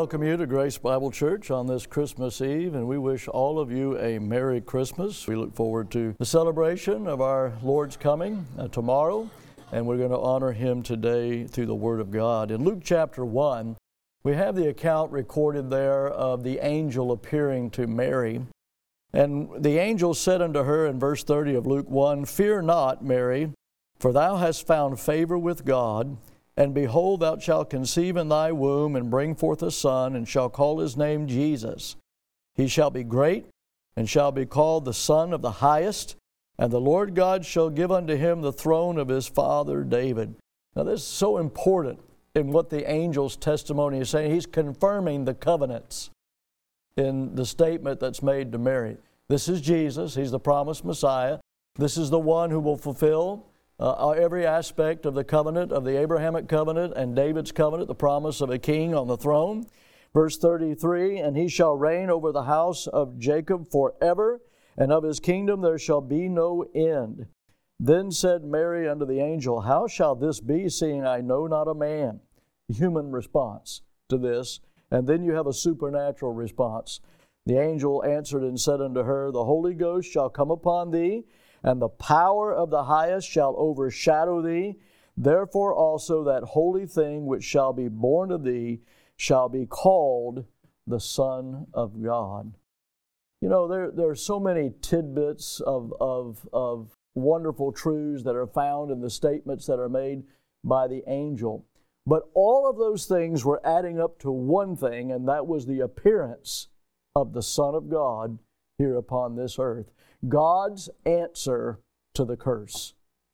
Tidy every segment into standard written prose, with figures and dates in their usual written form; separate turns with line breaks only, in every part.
welcome you to Grace Bible Church on this Christmas Eve, and we wish all of you a Merry Christmas. We look forward to the celebration of our Lord's coming tomorrow, and we're going to honor Him today through the Word of God. In Luke chapter 1, we have the account recorded there of the angel appearing to Mary. And the angel said unto her in verse 30 of Luke 1, "Fear not, Mary, for thou hast found favor with God. And behold, thou shalt conceive in thy womb, and bring forth a son, and shall call his name Jesus. He shall be great, and shall be called the Son of the Highest. And the Lord God shall give unto him the throne of his father David." Now this is so important in what the angel's testimony is saying. He's confirming the covenants in the statement that's made to Mary. This is Jesus. He's the promised Messiah. This is the one who will fulfill every aspect of the covenant, of the Abrahamic covenant and David's covenant, the promise of a king on the throne. Verse 33, "And he shall reign over the house of Jacob forever, and of his kingdom there shall be no end. Then said Mary unto the angel, How shall this be, seeing I know not a man?" Human response to this. And then you have a supernatural response. "The angel answered and said unto her, The Holy Ghost shall come upon thee, and the power of the Highest shall overshadow thee. Therefore also that holy thing which shall be born of thee shall be called the Son of God." You know, there are so many tidbits of wonderful truths that are found in the statements that are made by the angel. But all of those things were adding up to one thing, and that was the appearance of the Son of God here upon this earth. God's answer to the curse.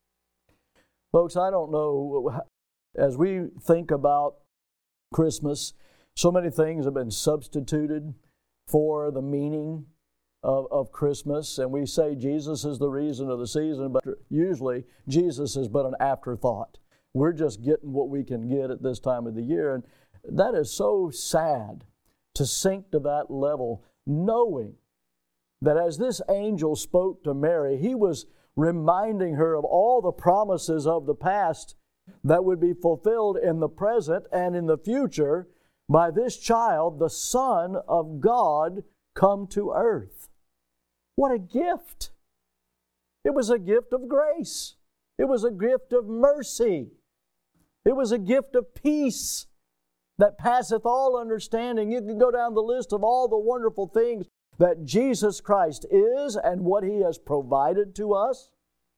Folks, I don't know, as we think about Christmas, so many things have been substituted for the meaning of Christmas, and we say Jesus is the reason of the season, but usually Jesus is but an afterthought. We're just getting what we can get at this time of the year, and that is so sad to sink to that level, knowing that as this angel spoke to Mary, he was reminding her of all the promises of the past that would be fulfilled in the present and in the future by this child, the Son of God, come to earth. What a gift! It was a gift of grace. It was a gift of mercy. It was a gift of peace that passeth all understanding. You can go down the list of all the wonderful things that Jesus Christ is and what He has provided to us.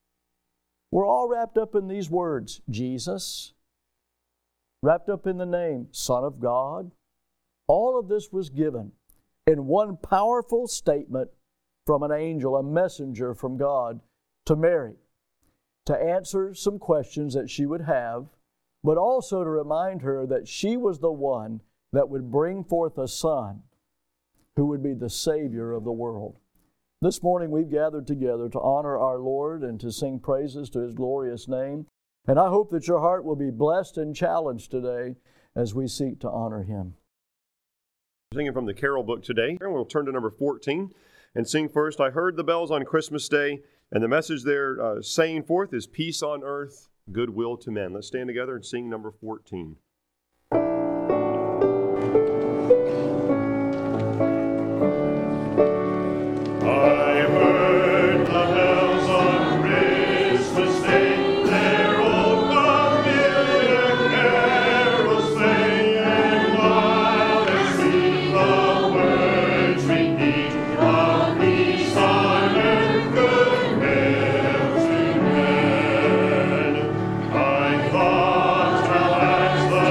We're all wrapped up in these words, Jesus, wrapped up in the name, Son of God. All of this was given in one powerful statement from an angel, a messenger from God to Mary, to answer some questions that she would have, but also to remind her that she was the one that would bring forth a son who would be the Savior of the world. This morning we've gathered together to honor our Lord and to sing praises to His glorious name. And I hope that your heart will be blessed and challenged today as we seek to honor Him.
Singing from the Carol book today. We'll turn to number 14 and sing first, "I Heard the Bells on Christmas Day." And the message there saying forth is peace on earth, goodwill to men. Let's stand together and sing number 14.
I thought, how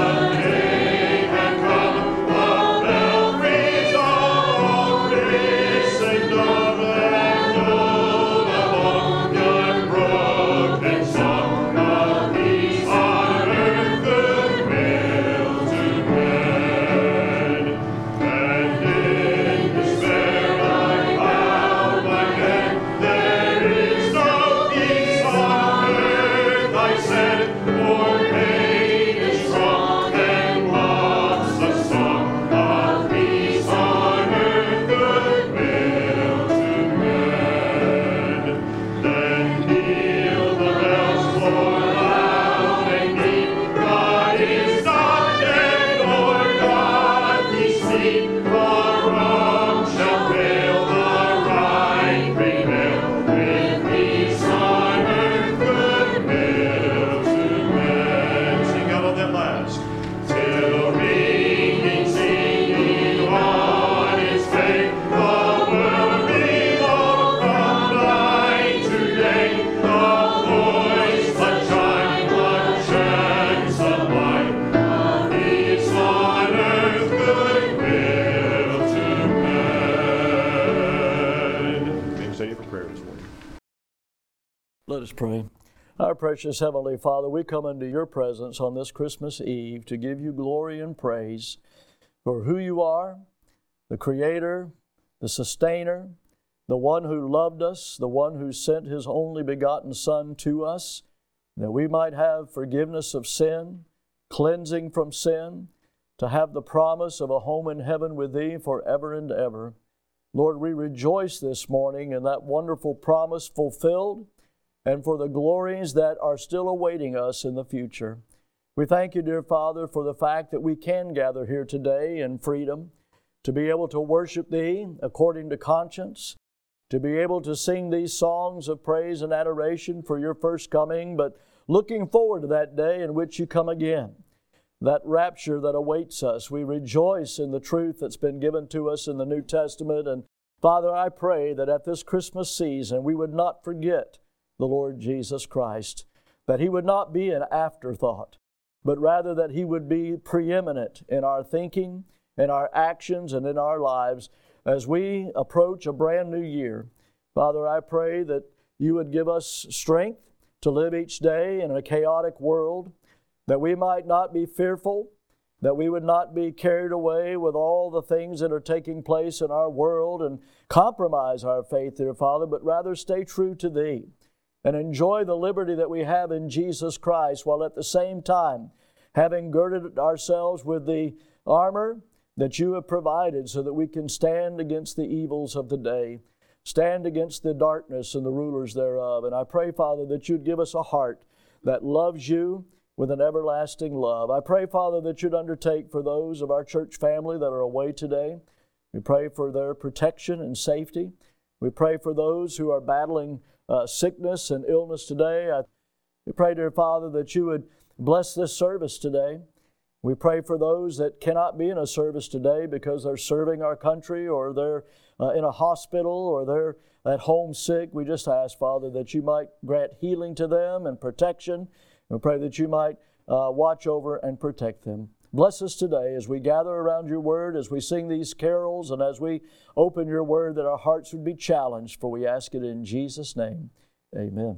Let us pray. Our precious Heavenly Father, we come into your presence on this Christmas Eve to give you glory and praise for who you are, the Creator, the Sustainer, the one who loved us, the one who sent his only begotten Son to us, that we might have forgiveness of sin, cleansing from sin, to have the promise of a home in heaven with thee forever and ever. Lord, we rejoice this morning in that wonderful promise fulfilled and for the glories that are still awaiting us in the future. We thank you, dear Father, for the fact that we can gather here today in freedom, to be able to worship thee according to conscience, to be able to sing these songs of praise and adoration for your first coming, but looking forward to that day in which you come again, that rapture that awaits us. We rejoice in the truth that's been given to us in the New Testament. And Father, I pray that at this Christmas season we would not forget the Lord Jesus Christ, that He would not be an afterthought, but rather that He would be preeminent in our thinking, in our actions, and in our lives as we approach a brand new year. Father, I pray that you would give us strength to live each day in a chaotic world, that we might not be fearful, that we would not be carried away with all the things that are taking place in our world and compromise our faith, dear Father, but rather stay true to Thee and enjoy the liberty that we have in Jesus Christ, while at the same time having girded ourselves with the armor that you have provided so that we can stand against the evils of the day, stand against the darkness and the rulers thereof. And I pray, Father, that you'd give us a heart that loves you with an everlasting love. I pray, Father, that you'd undertake for those of our church family that are away today. We pray for their protection and safety. We pray for those who are battling sickness and illness today. We pray, dear Father, that you would bless this service today. We pray for those that cannot be in a service today because they're serving our country, or they're in a hospital, or they're at home sick. We just ask, Father, that you might grant healing to them and protection. We pray that you might watch over and protect them. Bless us today as we gather around your word, as we sing these carols, and as we open your word, that our hearts would be challenged, for we ask it in Jesus' name. Amen.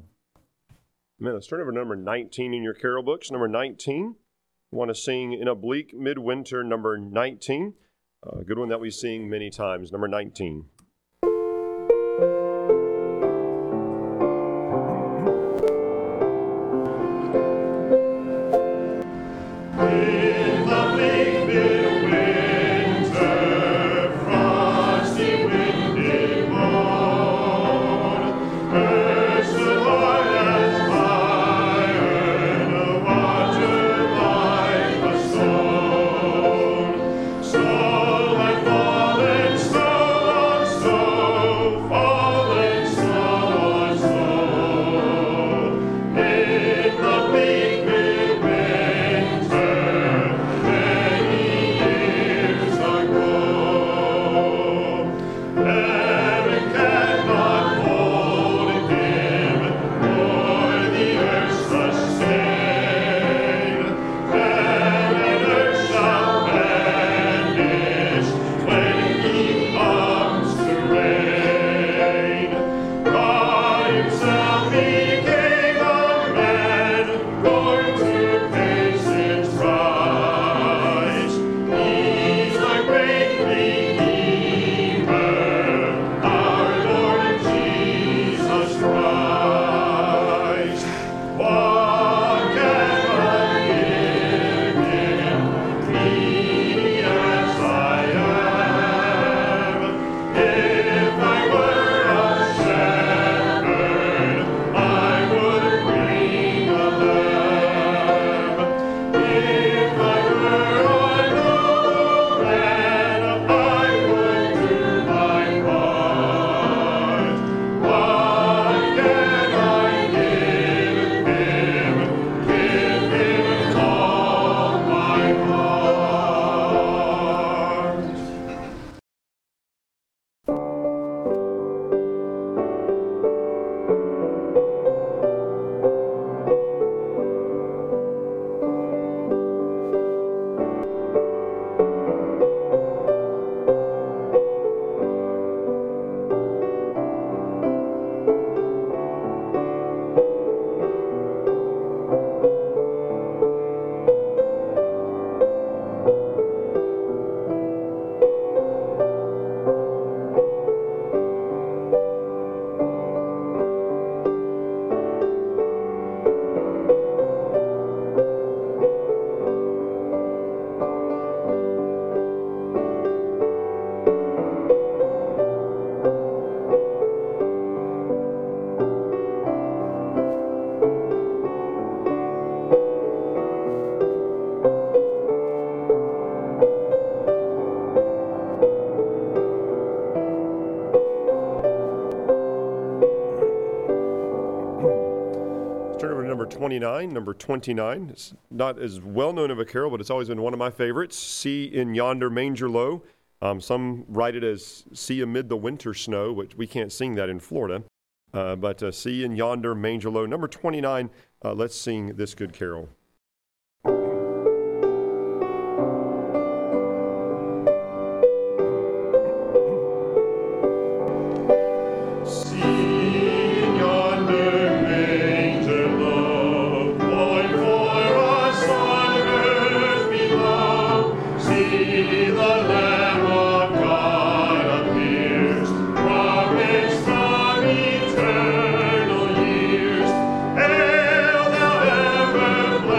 Amen. Let's turn over to number 19 in your carol books. Number 19. We want to sing In a Bleak Midwinter, number 19. A good one that we sing many times, number 19. 29, number 29. It's not as well known of a carol, but it's always been one of my favorites. See in yonder manger low. Some write it as see amid the winter snow, which we can't sing that in Florida. But see in yonder manger low. Number 29, let's sing this good carol.
Hail, thou ever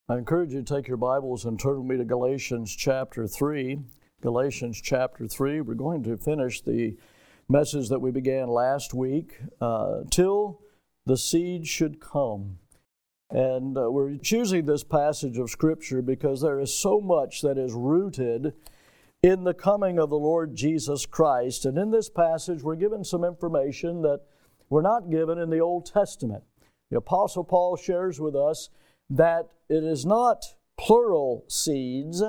I encourage you to take your Bibles and turn with me to Galatians chapter 3. Galatians chapter 3. We're going to finish the message that we began last week, till the seed should come. And we're choosing this passage of Scripture because there is so much that is rooted in the coming of the Lord Jesus Christ. And in this passage, we're given some information that we're not given in the Old Testament. The Apostle Paul shares with us that it is not plural seeds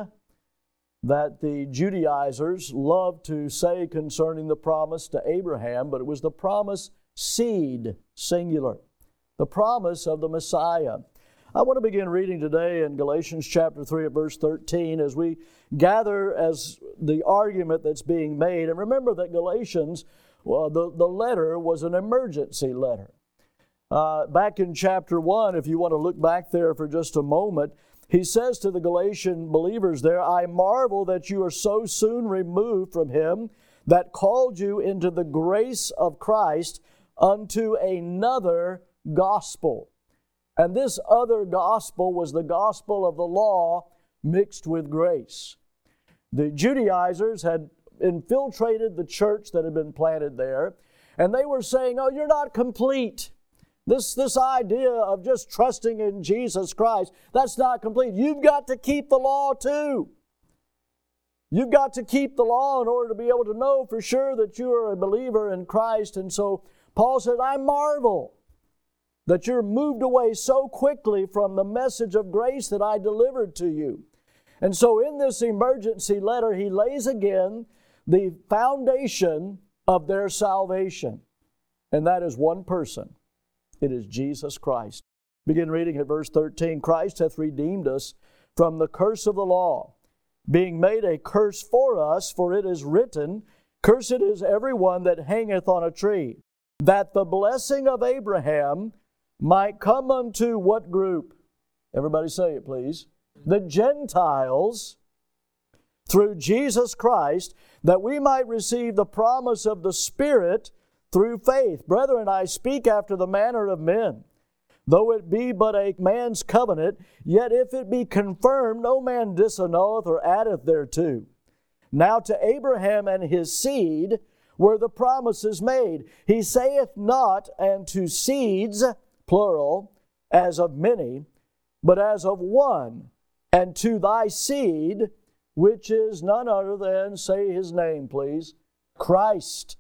that the Judaizers love to say concerning the promise to Abraham, but it was the promise seed, singular, the promise of the Messiah. I want to begin reading today in Galatians chapter 3 at verse 13 as we gather as the argument that's being made. And remember that Galatians, the letter was an emergency letter. Back in chapter 1, if you want to look back there for just a moment, he says to the Galatian believers there, I marvel that you are so soon removed from him that called you into the grace of Christ unto another gospel. And this other gospel was the gospel of the law mixed with grace. The Judaizers had infiltrated the church that had been planted there, and they were saying, oh, you're not complete. This idea of just trusting in Jesus Christ, that's not complete. You've got to keep the law too. You've got to keep the law in order to be able to know for sure that you are a believer in Christ. And so Paul said, I marvel that you're moved away so quickly from the message of grace that I delivered to you. And so in this emergency letter, he lays again the foundation of their salvation. And that is one person. It is Jesus Christ. Begin reading at verse 13. Christ hath redeemed us from the curse of the law, being made a curse for us, for it is written, Cursed is every one that hangeth on a tree, that the blessing of Abraham might come unto what group? Everybody say it, please. The Gentiles, through Jesus Christ, that we might receive the promise of the Spirit through faith. Brethren, I speak after the manner of men. Though it be but a man's covenant, yet if it be confirmed, no man disannulleth or addeth thereto. Now to Abraham and his seed were the promises made. He saith not, and to seeds, plural, as of many, but as of one, and to thy seed, which is none other than, say his name, please, Christ.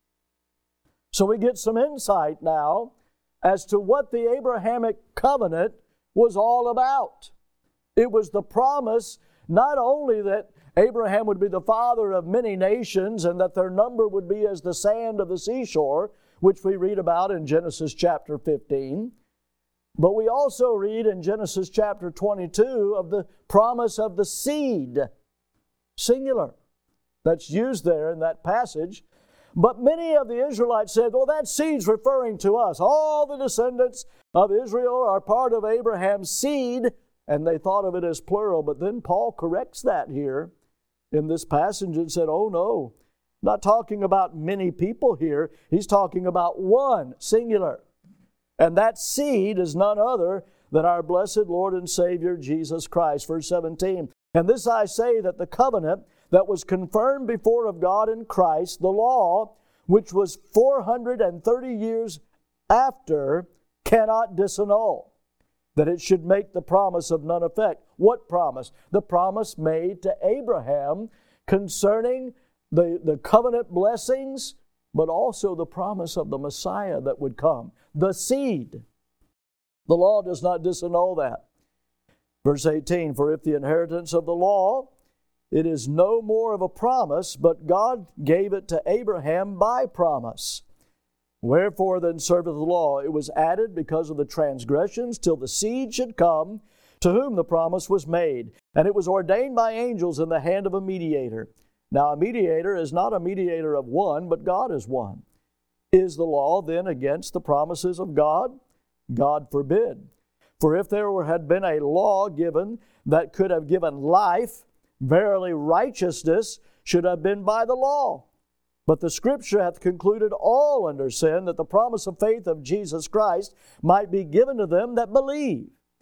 So we get some insight now as to what the Abrahamic covenant was all about. It was the promise not only that Abraham would be the father of many nations and that their number would be as the sand of the seashore, which we read about in Genesis chapter 15, but we also read in Genesis chapter 22 of the promise of the seed, singular, that's used there in that passage. But many of the Israelites said, well, that seed's referring to us. All the descendants of Israel are part of Abraham's seed, and they thought of it as plural. But then Paul corrects that here in this passage and said, oh no, not talking about many people here. He's talking about one, singular. And that seed is none other than our blessed Lord and Savior, Jesus Christ. Verse 17, and this I say, that the covenant that was confirmed before of God in Christ, the law, which was 430 years after, cannot disannul, that it should make the promise of none effect. What promise? The promise made to Abraham concerning the covenant blessings, but also the promise of the Messiah that would come, the seed. The law does not disannul that. Verse 18, for if the inheritance of the law, it is no more of a promise, but God gave it to Abraham by promise. Wherefore then serveth the law? It was added because of the transgressions, till the seed should come, to whom the promise was made. And it was ordained by angels in the hand of a mediator. Now a mediator is not a mediator of one, but God is one. Is the law then against the promises of God? God forbid. For if there had been a law given that could have given life, verily righteousness should have been by the law. But the Scripture hath concluded all under sin, that the promise of faith of Jesus Christ might be given to them that believe.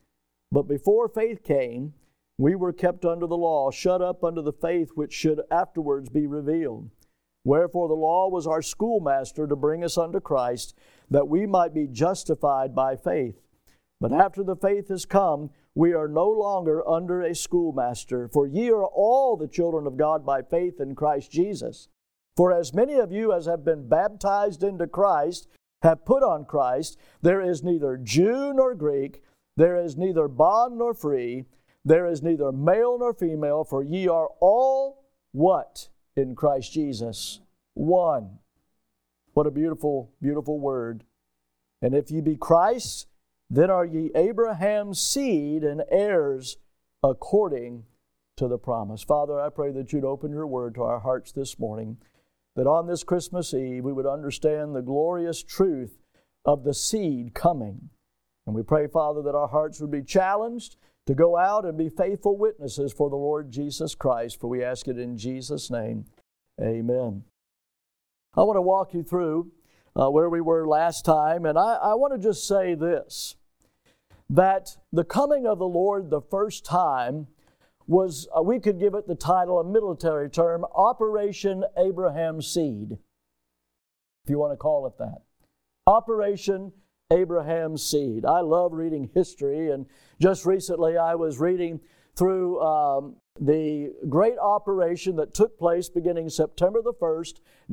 But before faith came, we were kept under the law, shut up under the faith which should afterwards be revealed. Wherefore the law was our schoolmaster to bring us unto Christ, that we might be justified by faith. But after the faith is come, we are no longer under a schoolmaster. For ye are all the children of God by faith in Christ Jesus. For as many of you as have been baptized into Christ have put on Christ. There is neither Jew nor Greek, there is neither bond nor free, there is neither male nor female, for ye are all what? In Christ Jesus. One. What a beautiful, beautiful word. And if ye be Christ, then are ye Abraham's seed and heirs according to the promise. Father, I pray that you'd open your word to our hearts this morning, that on this Christmas Eve we would understand the glorious truth of the seed coming. And we pray, Father, that our hearts would be challenged to go out and be faithful witnesses for the Lord Jesus Christ, for we ask it in Jesus' name. Amen. I want to walk you through where we were last time, and I want to just say this, that the coming of the Lord the first time was, we could give it the title, a military term, Operation Abraham's Seed, if you want to call it that. Operation Abraham's Seed. I love reading history, and just recently I was reading through the great operation that took place beginning September the 1st,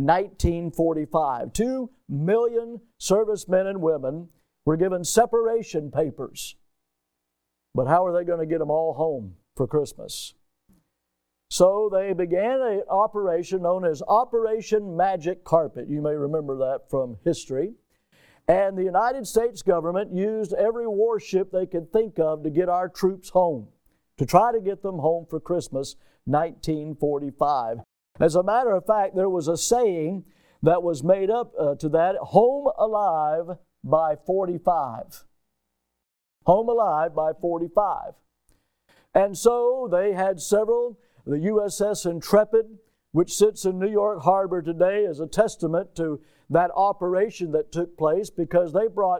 1945. 2 million servicemen and women were given separation papers. But how are they going to get them all home for Christmas? So they began an operation known as Operation Magic Carpet. You may remember that from history. And the United States government used every warship they could think of to get our troops home, to try to get them home for Christmas 1945. As a matter of fact, there was a saying that was made up to that, home alive by 45. Home alive by 45. And so they had several. The USS Intrepid, which sits in New York Harbor today, is a testament to that operation that took place, because they brought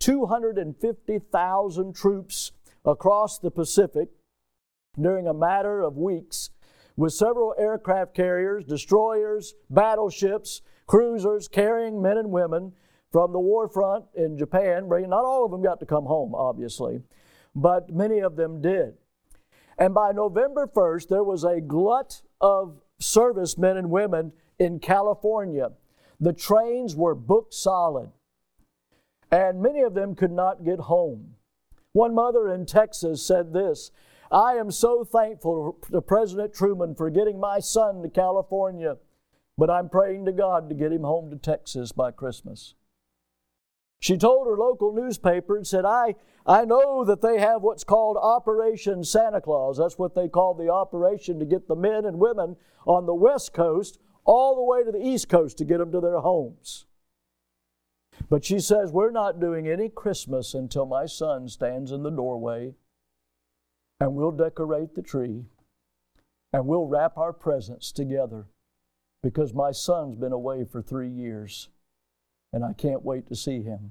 250,000 troops across the Pacific during a matter of weeks, with several aircraft carriers, destroyers, battleships, cruisers carrying men and women from the war front in Japan. Not all of them got to come home, obviously, but many of them did. And by November 1st, there was a glut of servicemen and women in California. The trains were booked solid, and many of them could not get home. One mother in Texas said this, "I am so thankful to President Truman for getting my son to California, but I'm praying to God to get him home to Texas by Christmas." She told her local newspaper and said, I know that they have what's called Operation Santa Claus. That's what they call the operation, to get the men and women on the West Coast all the way to the East Coast to get them to their homes. But she says, we're not doing any Christmas until my son stands in the doorway, and we'll decorate the tree, and we'll wrap our presents together, because my son's been away for 3 years, and I can't wait to see him.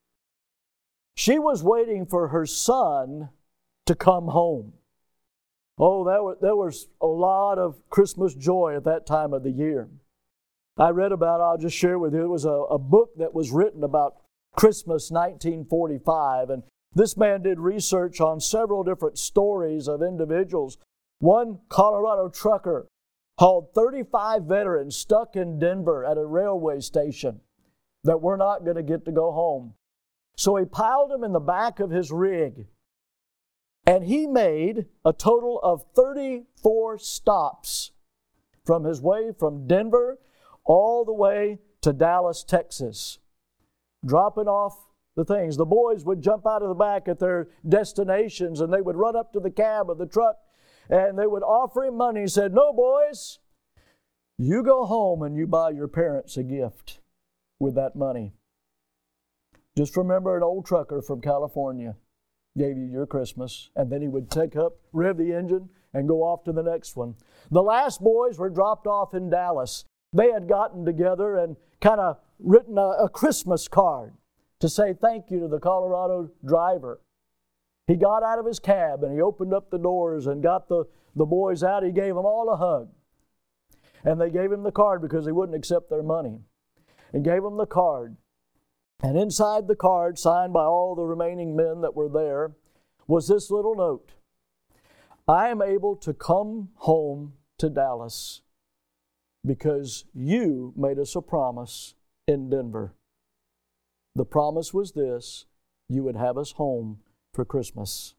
She was waiting for her son to come home. Oh, there was a lot of Christmas joy at that time of the year. I read about, I'll just share with you, it was a book that was written about Christmas 1945, and this man did research on several different stories of individuals. One Colorado trucker hauled 35 veterans stuck in Denver at a railway station that were not going to get to go home. So he piled them in the back of his rig, and he made a total of 34 stops from his way from Denver all the way to Dallas, Texas, dropping off the things. The boys would jump out of the back at their destinations, and they would run up to the cab of the truck, and they would offer him money. He said, "No, boys, you go home and you buy your parents a gift with that money. Just remember, an old trucker from California gave you your Christmas." And then he would take up, rev the engine, and go off to the next one. The last boys were dropped off in Dallas. They had gotten together and kind of written a Christmas card to say thank you to the Colorado driver. He got out of his cab and he opened up the doors and got the boys out. He gave them all a hug. And they gave him the card because he wouldn't accept their money. And gave them the card. And inside the card, signed by all the remaining men that were there, was this little note. I am able to come home to Dallas because you made us a promise in Denver. The promise was this: you would have us home for Christmas.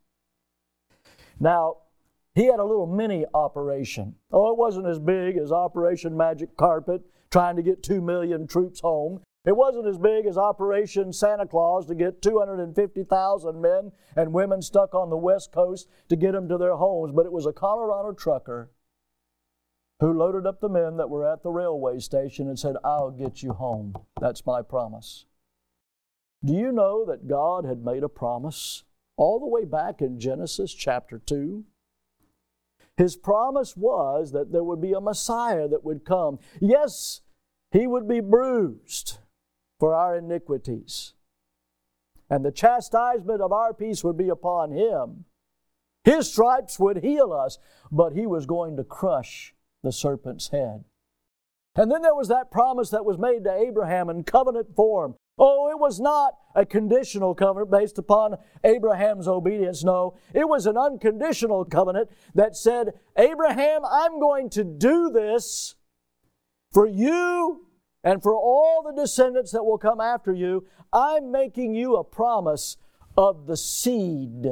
Now, he had a little mini operation. Oh, it wasn't as big as Operation Magic Carpet, trying to get 2 million troops home. It wasn't as big as Operation Santa Claus to get 250,000 men and women stuck on the West Coast to get them to their homes. But it was a Colorado trucker who loaded up the men that were at the railway station and said, I'll get you home. That's my promise. Do you know that God had made a promise all the way back in Genesis chapter 2? His promise was that there would be a Messiah that would come. Yes, He would be bruised for our iniquities, and the chastisement of our peace would be upon Him. His stripes would heal us, but He was going to crush the serpent's head. And then there was that promise that was made to Abraham in covenant form. Oh, it was not a conditional covenant based upon Abraham's obedience. No, it was an unconditional covenant that said, Abraham, I'm going to do this for you and for all the descendants that will come after you. I'm making you a promise of the seed.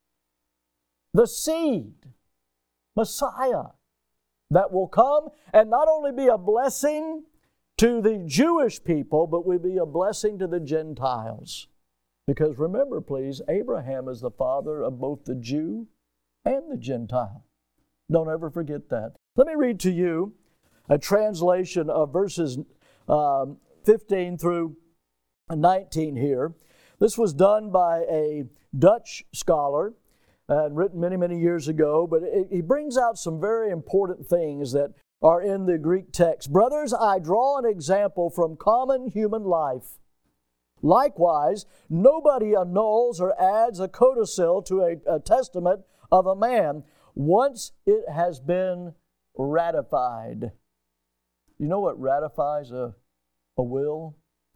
The seed, Messiah, that will come and not only be a blessing to the Jewish people, but will be a blessing to the Gentiles. Because remember, please, Abraham is the father of both the Jew and the Gentile. Don't ever forget that. Let me read to you a translation of verses 15 through 19 here. This was done by a Dutch scholar and written many, many years ago, but he brings out some very important things that are in the Greek text. Brothers, I draw an example from common human life. Likewise, nobody annuls or adds a codicil to a testament of a man once it has been ratified. You know what ratifies a will?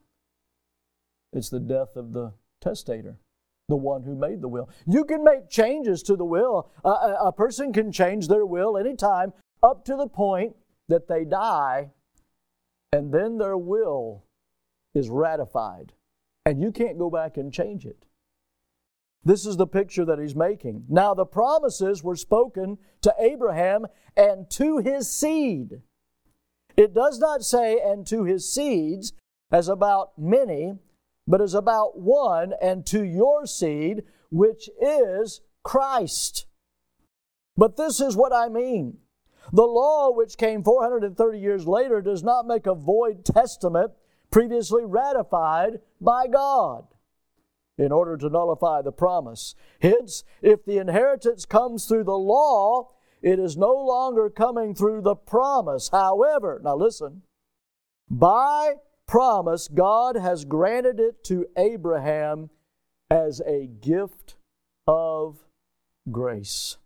It's the death of the testator, the one who made the will. You can make changes to the will. A person can change their will anytime up to the point that they die, and then their will is ratified. And you can't go back and change it. This is the picture that he's making. Now the promises were spoken to Abraham and to his seed. It does not say and to his seeds as about many, but as about one, and to your seed, which is Christ. But this is what I mean. The law, which came 430 years later, does not make a void testament previously ratified by God in order to nullify the promise. Hence, if the inheritance comes through the law, it is no longer coming through the promise. However, now listen, by promise, God has granted it to Abraham as a gift of grace.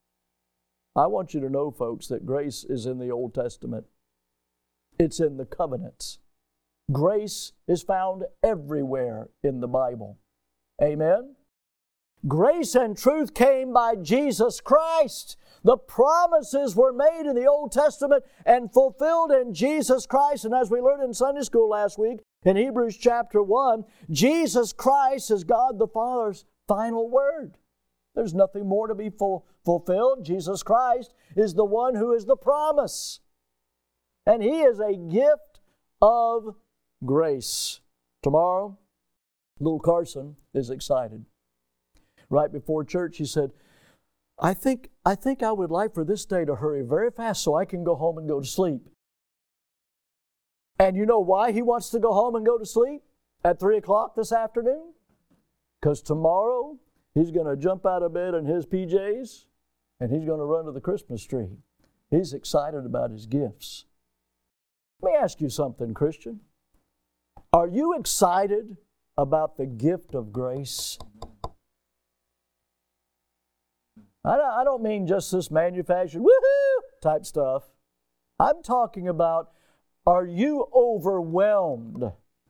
I want you to know, folks, that grace is in the Old Testament. It's in the covenants. Grace is found everywhere in the Bible. Amen? Grace and truth came by Jesus Christ. The promises were made in the Old Testament and fulfilled in Jesus Christ. And as we learned in Sunday school last week, in Hebrews chapter 1, Jesus Christ is God the Father's final word. There's nothing more to be fulfilled. Jesus Christ is the one who is the promise. And He is a gift of grace. Tomorrow, little Carson is excited. Right before church, he said, I think I would like for this day to hurry very fast so I can go home and go to sleep. And you know why he wants to go home and go to sleep at 3 o'clock this afternoon? Because tomorrow he's going to jump out of bed in his PJs and he's going to run to the Christmas tree. He's excited about his gifts. Let me ask you something, Christian. Are you excited about the gift of grace? I don't mean just this manufactured woohoo type stuff. I'm talking about, are you overwhelmed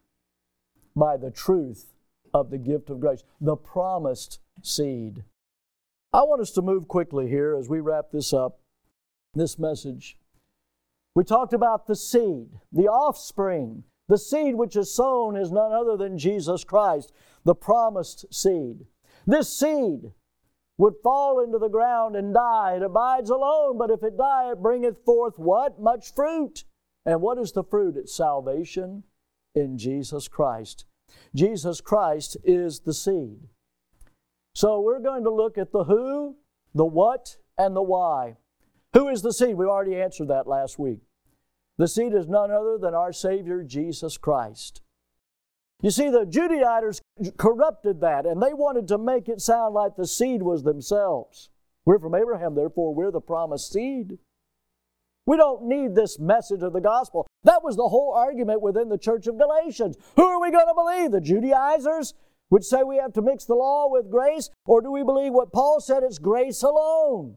by the truth of the gift of grace, the promised seed? I want us to move quickly here as we wrap this up, this message. We talked about the seed, the offspring. The seed which is sown is none other than Jesus Christ, the promised seed. This seed would fall into the ground and die. It abides alone, but if it die, it bringeth forth what? Much fruit. And what is the fruit? It's salvation in Jesus Christ. Jesus Christ is the seed. So we're going to look at the who, the what, and the why. Who is the seed? We already answered that last week. The seed is none other than our Savior, Jesus Christ. You see, the Judaizers corrupted that, and they wanted to make it sound like the seed was themselves. We're from Abraham, therefore we're the promised seed. We don't need this message of the gospel. That was the whole argument within the church of Galatians. Who are we going to believe? The Judaizers, which say we have to mix the law with grace, or do we believe what Paul said, it's grace alone?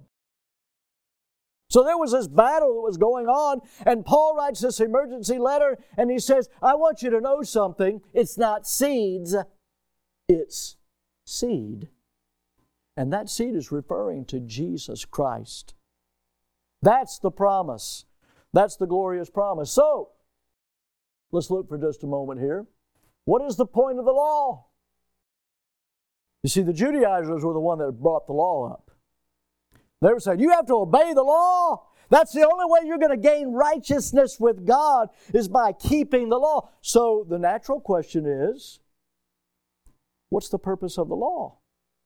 So there was this battle that was going on, and Paul writes this emergency letter, and he says, I want you to know something. It's not seeds, it's seed. And that seed is referring to Jesus Christ. That's the promise. That's the glorious promise. So, let's look for just a moment here. What is the point of the law? You see, the Judaizers were the one that brought the law up. They were saying, you have to obey the law. That's the only way you're going to gain righteousness with God is by keeping the law. So the natural question is, what's the purpose of the law?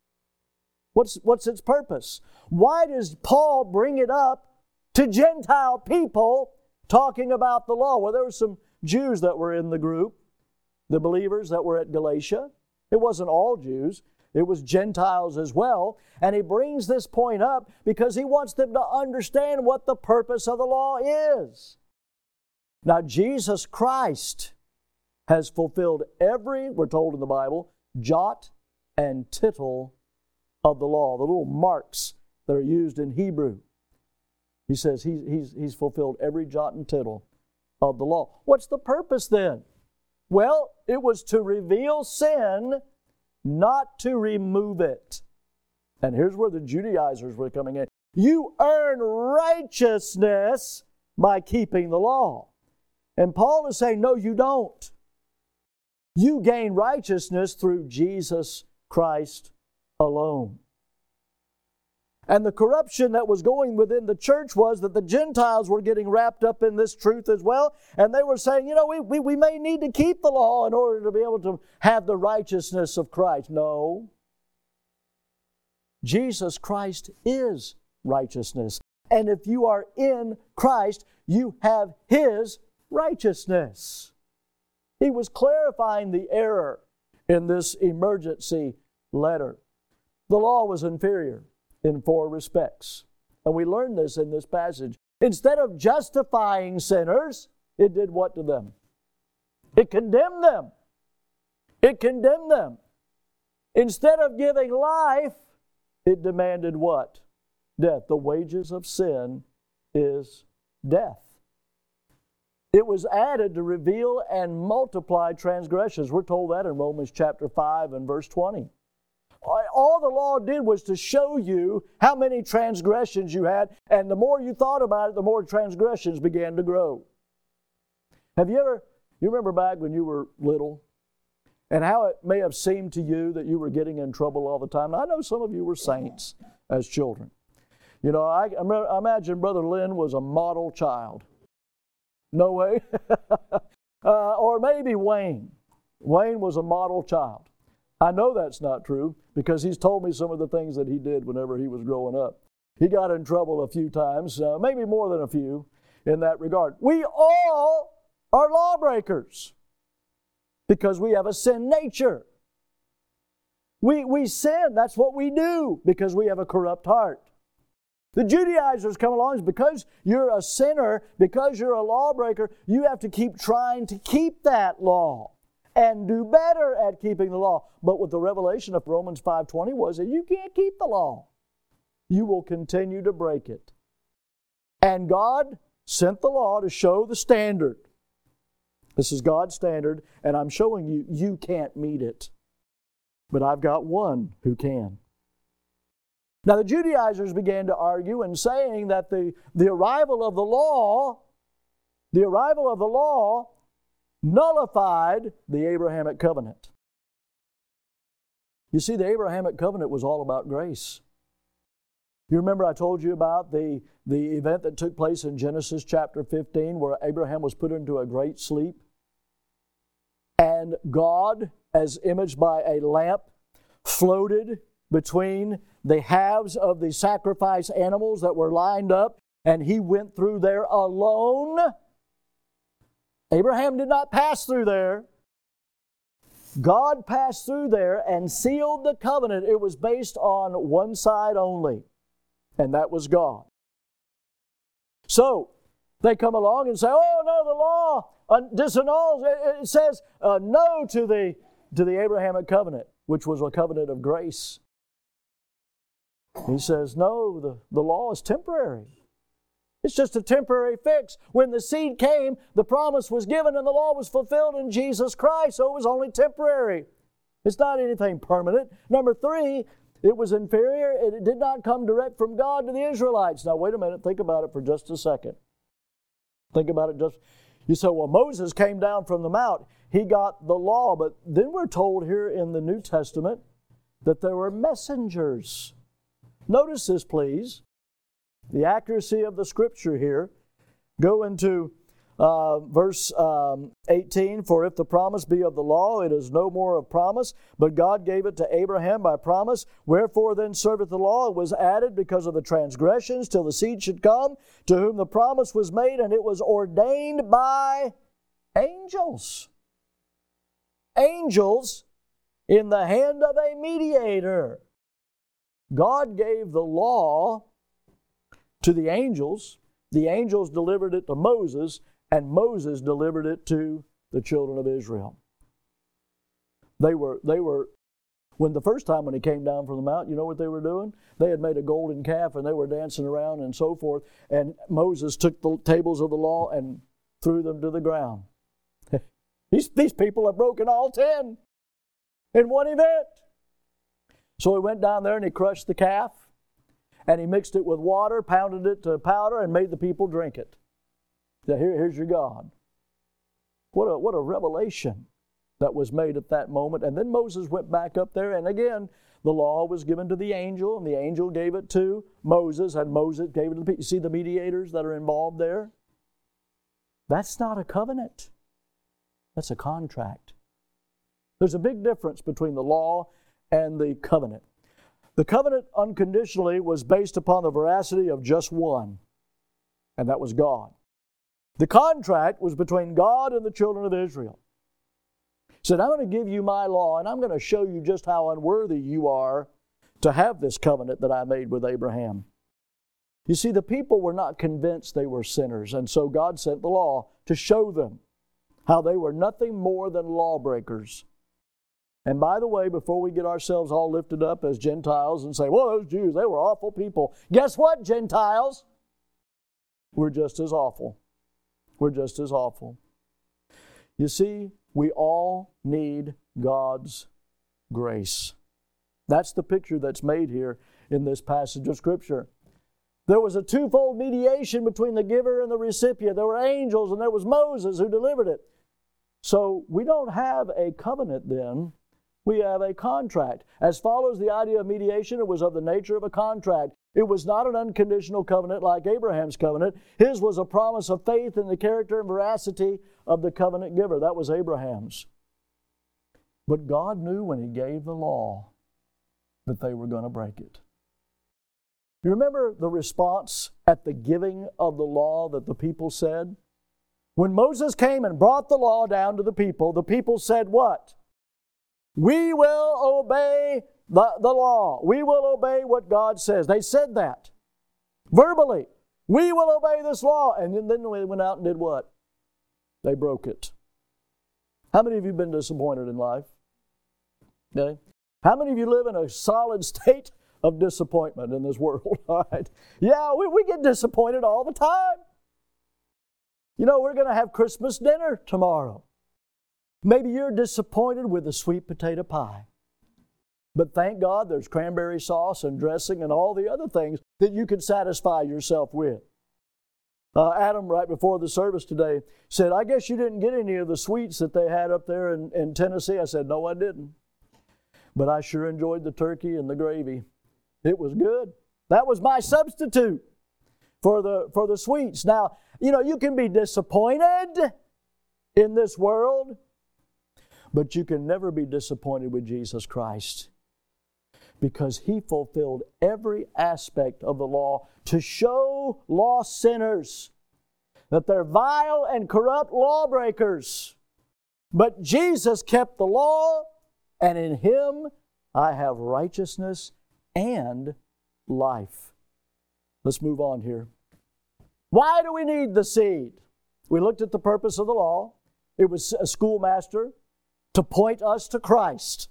What's its purpose? Why does Paul bring it up to Gentile people talking about the law? Well, there were some Jews that were in the group, the believers that were at Galatia. It wasn't all Jews. It was Gentiles as well. And he brings this point up because he wants them to understand what the purpose of the law is. Now, Jesus Christ has fulfilled every, we're told in the Bible, jot and tittle of the law, the little marks that are used in Hebrew. He says he's fulfilled every jot and tittle of the law. What's the purpose then? Well, it was to reveal sin, not to remove it. And here's where the Judaizers were coming in. You earn righteousness by keeping the law. And Paul is saying, no, you don't. You gain righteousness through Jesus Christ alone. And the corruption that was going within the church was that the Gentiles were getting wrapped up in this truth as well. And they were saying, you know, we may need to keep the law in order to be able to have the righteousness of Christ. No. Jesus Christ is righteousness. And if you are in Christ, you have His righteousness. He was clarifying the error in this emergency letter. The law was inferior in 4 respects. And we learn this in this passage. Instead of justifying sinners, it did what to them? It condemned them. It condemned them. Instead of giving life, it demanded what? Death. The wages of sin is death. It was added to reveal and multiply transgressions. We're told that in Romans chapter 5 and verse 20. All the law did was to show you how many transgressions you had, and the more you thought about it, the more transgressions began to grow. You remember back when you were little, and how it may have seemed to you that you were getting in trouble all the time? I know some of you were saints as children. You know, I imagine Brother Lynn was a model child. No way? Or maybe Wayne. Wayne was a model child. I know that's not true because he's told me some of the things that he did whenever he was growing up. He got in trouble a few times, maybe more than a few in that regard. We all are lawbreakers because we have a sin nature. We sin, that's what we do because we have a corrupt heart. The Judaizers come along because you're a sinner, because you're a lawbreaker, you have to keep trying to keep that law and do better at keeping the law. But what the revelation of Romans 5:20 was that you can't keep the law. you will continue to break it. And God sent the law to show the standard. This is God's standard, and I'm showing you, you can't meet it. But I've got one who can. Now the Judaizers began to argue and saying that the arrival of the law nullified the Abrahamic covenant. You see, the Abrahamic covenant was all about grace. You remember I told you about the event that took place in Genesis chapter 15 where Abraham was put into a great sleep. And God, as imaged by a lamp, floated between the halves of the sacrifice animals that were lined up, and He went through there alone. Abraham did not pass through there. God passed through there and sealed the covenant. It was based on one side only, and that was God. So, they come along and say, oh no, the law disannuls. It says no to the Abrahamic covenant, which was a covenant of grace. He says, no, the law is temporary. It's just a temporary fix. When the seed came, the promise was given and the law was fulfilled in Jesus Christ, so it was only temporary. It's not anything permanent. Number 3, it was inferior. It did not come direct from God to the Israelites. Now, wait a minute. Think about it for just a second. Think about it you say, well, Moses came down from the mount. He got the law. But then we're told here in the New Testament that there were messengers. Notice this, please. The accuracy of the Scripture here. Go into verse 18. For if the promise be of the law, it is no more of promise, but God gave it to Abraham by promise. Wherefore then serveth the law? It was added because of the transgressions, till the seed should come, to whom the promise was made, and it was ordained by angels. Angels in the hand of a mediator. God gave the law to the angels. The angels delivered it to Moses, and Moses delivered it to the children of Israel. They were when the first time when he came down from the mount, you know what they were doing? They had made a golden calf and they were dancing around and so forth, and Moses took the tables of the law and threw them to the ground. These people have broken all 10 in one event. So he went down there and he crushed the calf, and he mixed it with water, pounded it to powder, and made the people drink it. Now here's your God. What a revelation that was made at that moment. And then Moses went back up there, and again, the law was given to the angel, and the angel gave it to Moses, and Moses gave it to the people. You see the mediators that are involved there? That's not a covenant. That's a contract. There's a big difference between the law and the covenant. The covenant unconditionally was based upon the veracity of just one, and that was God. The contract was between God and the children of Israel. He said, I'm going to give you my law, and I'm going to show you just how unworthy you are to have this covenant that I made with Abraham. You see, the people were not convinced they were sinners, and so God sent the law to show them how they were nothing more than lawbreakers. And by the way, before we get ourselves all lifted up as Gentiles and say, well, those Jews, they were awful people. Guess what, Gentiles? We're just as awful. We're just as awful. You see, we all need God's grace. That's the picture that's made here in this passage of Scripture. There was a twofold mediation between the giver and the recipient. There were angels and there was Moses who delivered it. So we don't have a covenant then. We have a contract. As follows the idea of mediation, it was of the nature of a contract. It was not an unconditional covenant like Abraham's covenant. His was a promise of faith in the character and veracity of the covenant giver. That was Abraham's. But God knew when He gave the law that they were going to break it. You remember the response at the giving of the law that the people said? When Moses came and brought the law down to the people said what? We will obey the law. We will obey what God says. They said that verbally. We will obey this law. And then they went out and did what? They broke it. How many of you have been disappointed in life? Okay. How many of you live in a solid state of disappointment in this world. All right. Yeah, we get disappointed all the time. You know, we're going to have Christmas dinner tomorrow. Maybe you're disappointed with the sweet potato pie. But thank God there's cranberry sauce and dressing and all the other things that you can satisfy yourself with. Adam, right before the service today, said, I guess you didn't get any of the sweets that they had up there in Tennessee. I said, no, I didn't. But I sure enjoyed the turkey and the gravy. It was good. That was my substitute for the sweets. Now, you know, you can be disappointed in this world, but you can never be disappointed with Jesus Christ, because He fulfilled every aspect of the law to show lost sinners that they're vile and corrupt lawbreakers. But Jesus kept the law, and in Him I have righteousness and life. Let's move on here. Why do we need the seed? We looked at the purpose of the law. It was a schoolmaster to point us to Christ.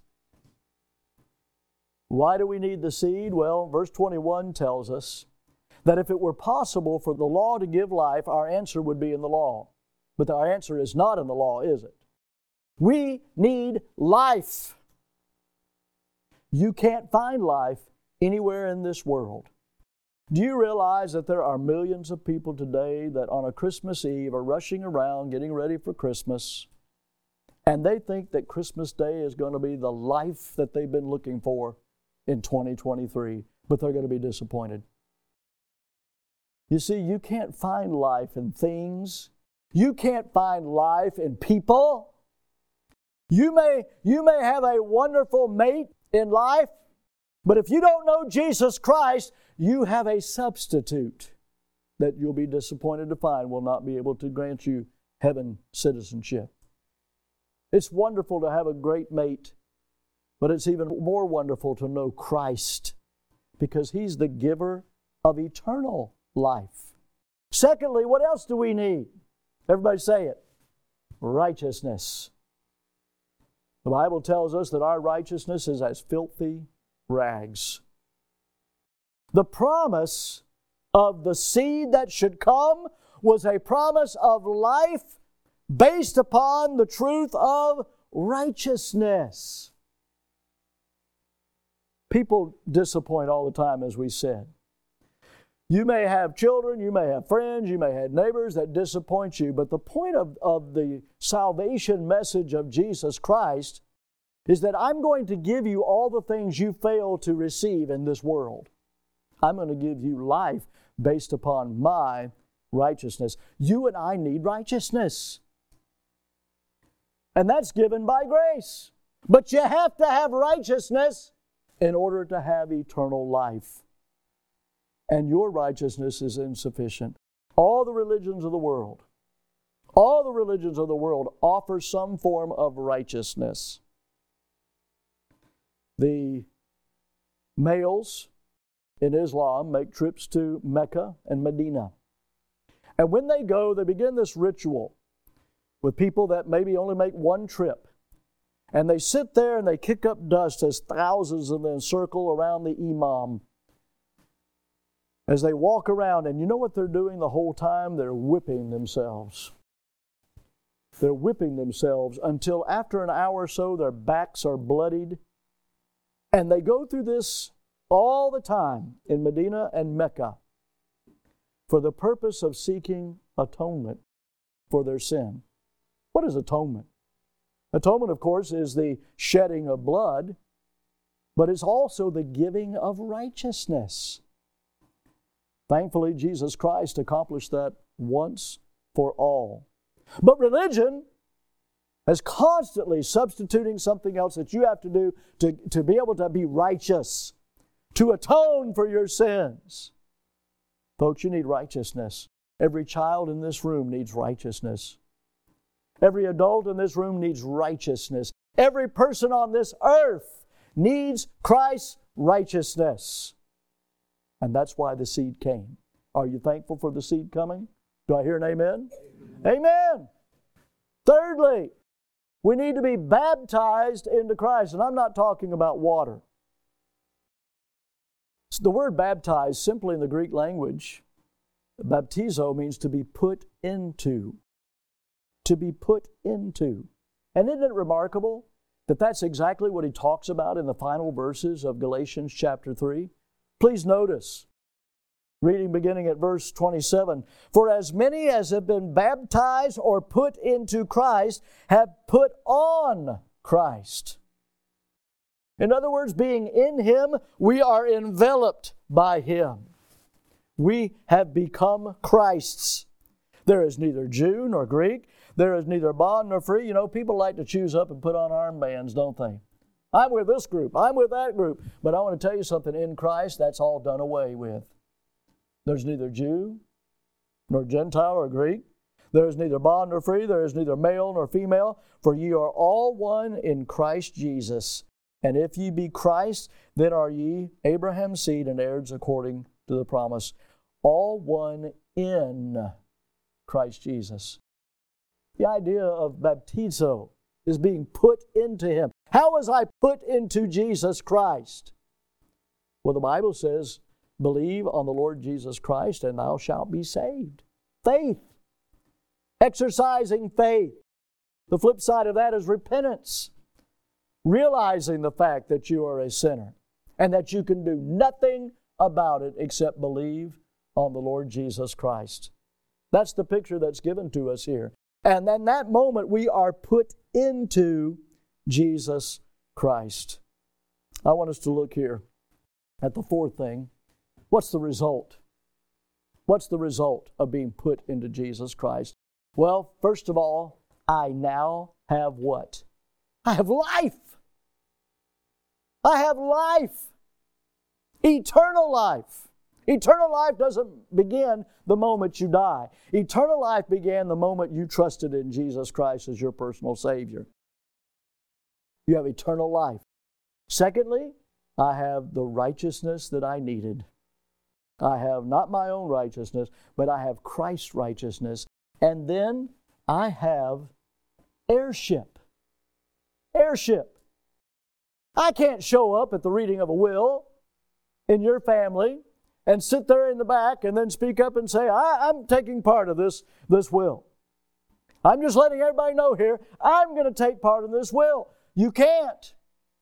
Why do we need the seed? Well, verse 21 tells us that if it were possible for the law to give life, our answer would be in the law. But our answer is not in the law, is it? We need life. You can't find life anywhere in this world. Do you realize that there are millions of people today that on a Christmas Eve are rushing around getting ready for Christmas, and they think that Christmas Day is going to be the life that they've been looking for in 2023, but they're going to be disappointed. You see, you can't find life in things. You can't find life in people. You may have a wonderful mate in life, but if you don't know Jesus Christ, you have a substitute that you'll be disappointed to find will not be able to grant you heaven citizenship. It's wonderful to have a great mate, but it's even more wonderful to know Christ, because He's the giver of eternal life. Secondly, what else do we need? Everybody say it. Righteousness. The Bible tells us that our righteousness is as filthy rags. The promise of the seed that should come was a promise of life based upon the truth of righteousness. People disappoint all the time, as we said. You may have children, you may have friends, you may have neighbors that disappoint you, but the point of the salvation message of Jesus Christ is that I'm going to give you all the things you fail to receive in this world. I'm going to give you life based upon my righteousness. You and I need righteousness. And that's given by grace. But you have to have righteousness in order to have eternal life. And your righteousness is insufficient. All the religions of the world offer some form of righteousness. The males in Islam make trips to Mecca and Medina. And when they go, they begin this ritual with people that maybe only make one trip. And they sit there and they kick up dust as thousands of them circle around the imam. As they walk around, and you know what they're doing the whole time? They're whipping themselves. They're whipping themselves until after an hour or so their backs are bloodied. And they go through this all the time in Medina and Mecca for the purpose of seeking atonement for their sin. What is atonement? Atonement, of course, is the shedding of blood, but it's also the giving of righteousness. Thankfully, Jesus Christ accomplished that once for all. But religion is constantly substituting something else that you have to do to be able to be righteous, to atone for your sins. Folks, you need righteousness. Every child in this room needs righteousness. Every adult in this room needs righteousness. Every person on this earth needs Christ's righteousness. And that's why the seed came. Are you thankful for the seed coming? Do I hear an amen? Amen. Thirdly, we need to be baptized into Christ. And I'm not talking about water. The word baptize, simply in the Greek language, baptizo means to be put into. To be put into. And isn't it remarkable that that's exactly what he talks about in the final verses of Galatians chapter 3? Please notice, reading beginning at verse 27, "For as many as have been baptized or put into Christ have put on Christ." In other words, being in Him, we are enveloped by Him. We have become Christ's. There is neither Jew nor Greek. There is neither bond nor free. You know, people like to choose up and put on armbands, don't they? I'm with this group. I'm with that group. But I want to tell you something. In Christ, that's all done away with. There's neither Jew nor Gentile or Greek. There is neither bond nor free. There is neither male nor female. For ye are all one in Christ Jesus. And if ye be Christ, then are ye Abraham's seed and heirs according to the promise. All one in Christ Jesus. The idea of baptizo is being put into Him. How was I put into Jesus Christ? Well, the Bible says, believe on the Lord Jesus Christ and thou shalt be saved. Faith. Exercising faith. The flip side of that is repentance. Realizing the fact that you are a sinner and that you can do nothing about it except believe on the Lord Jesus Christ. That's the picture that's given to us here. And in that moment, we are put into Jesus Christ. I want us to look here at the fourth thing. What's the result? What's the result of being put into Jesus Christ? Well, first of all, I now have what? I have life. I have life. Eternal life. Eternal life doesn't begin the moment you die. Eternal life began the moment you trusted in Jesus Christ as your personal Savior. You have eternal life. Secondly, I have the righteousness that I needed. I have not my own righteousness, but I have Christ's righteousness. And then I have heirship. Heirship. I can't show up at the reading of a will in your family and sit there in the back and then speak up and say, I'm taking part of this will. I'm just letting everybody know here, I'm going to take part in this will. You can't.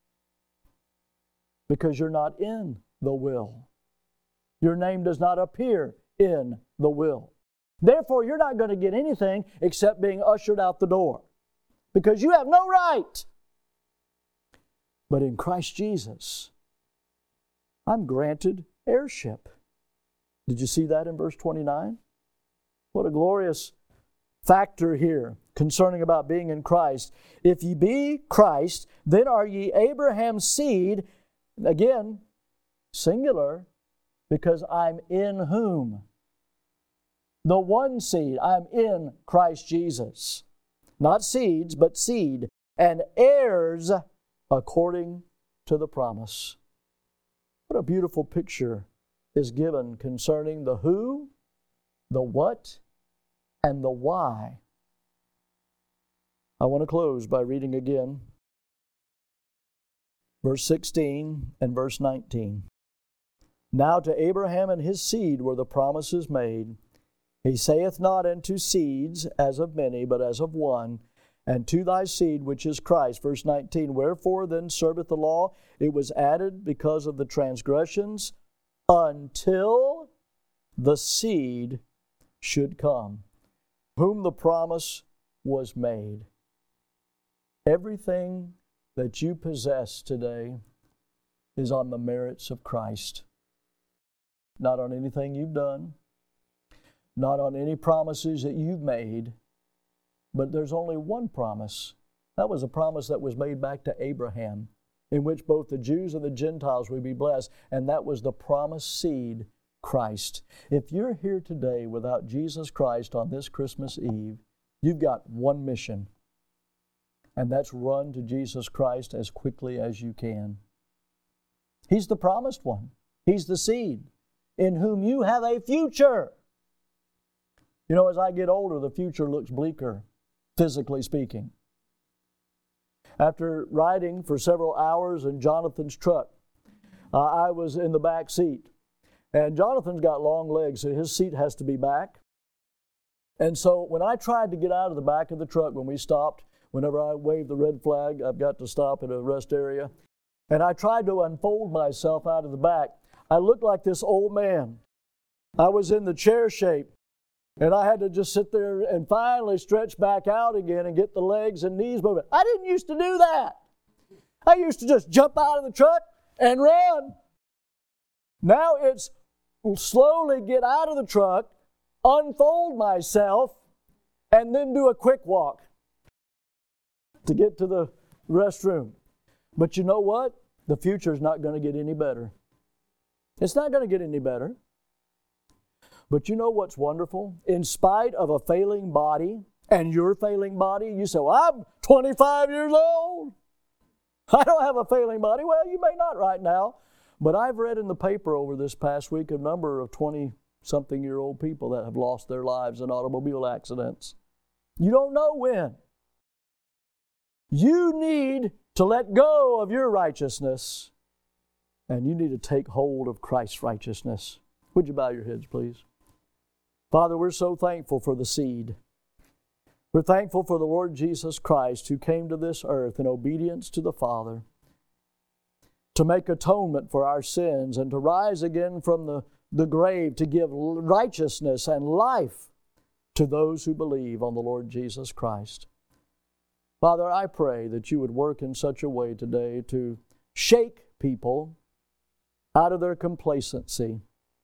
Because you're not in the will. Your name does not appear in the will. Therefore, you're not going to get anything except being ushered out the door. Because you have no right. But in Christ Jesus, I'm granted heirship. Did you see that in verse 29? What a glorious factor here concerning about being in Christ. If ye be Christ, then are ye Abraham's seed. Again, singular, because I'm in whom? The one seed. I'm in Christ Jesus. Not seeds, but seed. And heirs according to the promise. What a beautiful picture is given concerning the who, the what, and the why. I want to close by reading again verse 16 and verse 19. Now to Abraham and his seed were the promises made. He saith not unto seeds as of many, but as of one, and to thy seed which is Christ. Verse 19, wherefore then serveth the law? It was added because of the transgressions, until the seed should come, whom the promise was made. Everything that you possess today is on the merits of Christ. Not on anything you've done, not on any promises that you've made, but there's only one promise. That was a promise that was made back to Abraham, in which both the Jews and the Gentiles would be blessed, and that was the promised seed, Christ. If you're here today without Jesus Christ on this Christmas Eve, you've got one mission, and that's run to Jesus Christ as quickly as you can. He's the promised one. He's the seed in whom you have a future. You know, as I get older, the future looks bleaker, physically speaking. After riding for several hours in Jonathan's truck, I was in the back seat. And Jonathan's got long legs, so his seat has to be back. And so when I tried to get out of the back of the truck when we stopped, whenever I waved the red flag, I've got to stop at a rest area, and I tried to unfold myself out of the back, I looked like this old man. I was in the chair shape, and I had to just sit there and finally stretch back out again and get the legs and knees moving. I didn't used to do that. I used to just jump out of the truck and run. Now it's slowly get out of the truck, unfold myself, and then do a quick walk to get to the restroom. But you know what? The future is not going to get any better. It's not going to get any better. But you know what's wonderful? In spite of a failing body and your failing body, you say, well, I'm 25 years old. I don't have a failing body. Well, you may not right now. But I've read in the paper over this past week a number of 20-something-year-old people that have lost their lives in automobile accidents. You don't know when. You need to let go of your righteousness, and you need to take hold of Christ's righteousness. Would you bow your heads, please? Father, we're so thankful for the seed. We're thankful for the Lord Jesus Christ who came to this earth in obedience to the Father to make atonement for our sins and to rise again from the grave to give righteousness and life to those who believe on the Lord Jesus Christ. Father, I pray that you would work in such a way today to shake people out of their complacency.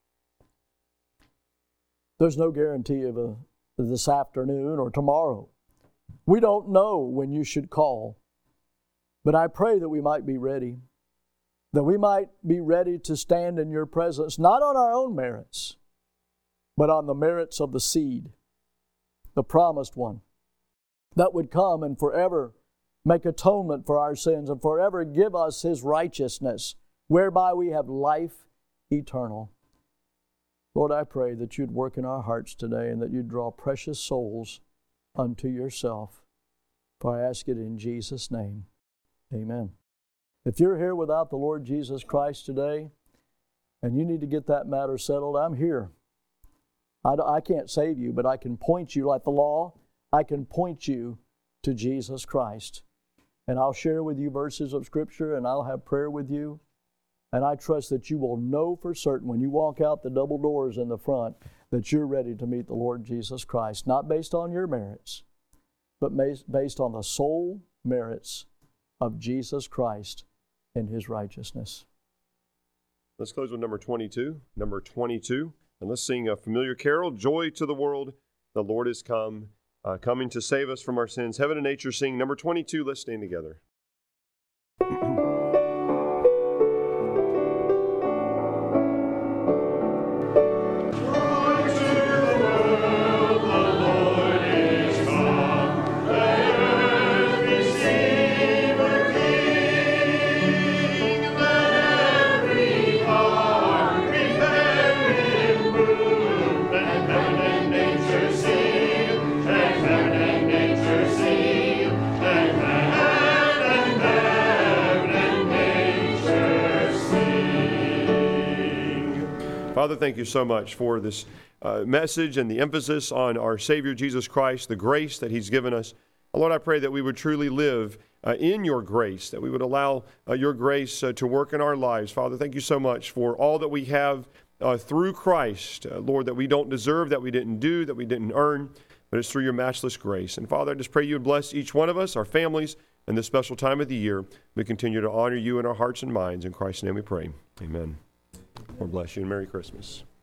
There's no guarantee of this afternoon or tomorrow. We don't know when you should call. But I pray that we might be ready. That we might be ready to stand in your presence, not on our own merits, but on the merits of the seed, the promised one, that would come and forever make atonement for our sins and forever give us His righteousness, whereby we have life eternal. Lord, I pray that you'd work in our hearts today and that you'd draw precious souls unto yourself. For I ask it in Jesus' name. Amen. If you're here without the Lord Jesus Christ today and you need to get that matter settled, I'm here. I can't save you, but I can point you, like the law, I can point you to Jesus Christ. And I'll share with you verses of Scripture and I'll have prayer with you. And I trust that you will know for certain when you walk out the double doors in the front that you're ready to meet the Lord Jesus Christ, not based on your merits, but based on the sole merits of Jesus Christ and His righteousness.
Let's close with number 22. Number 22. And let's sing a familiar carol, Joy to the World, the Lord is come, coming to save us from our sins. Heaven and nature sing number 22. Let's stand together. Father, thank you so much for this message and the emphasis on our Savior Jesus Christ, the grace that He's given us. Lord, I pray that we would truly live in your grace, that we would allow your grace to work in our lives. Father, thank you so much for all that we have through Christ, Lord, that we don't deserve, that we didn't do, that we didn't earn, but it's through your matchless grace. And Father, I just pray you would bless each one of us, our families, in this special time of the year. We continue to honor you in our hearts and minds. In Christ's name we pray. Amen. Lord bless you and Merry Christmas.